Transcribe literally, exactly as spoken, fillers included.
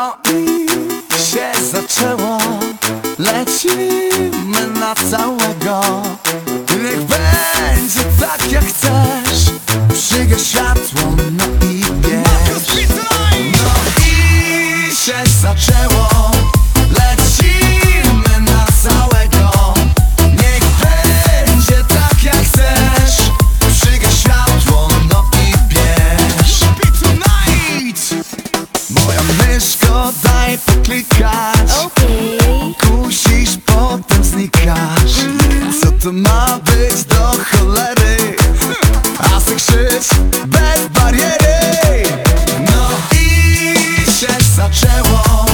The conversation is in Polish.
No i się zaczęło, lecimy na całego. Niech będzie tak jak chcesz, przygaś światło, no i wiesz. No i się zaczęło, lecimy na całego. Niech będzie tak jak chcesz, przygaś światło, no i wiesz. Moja myszko, daj poklikać, Okej. kusisz, potem znikasz. Co to ma być do cholery? A se krzycz bez bariery. No i się zaczęło,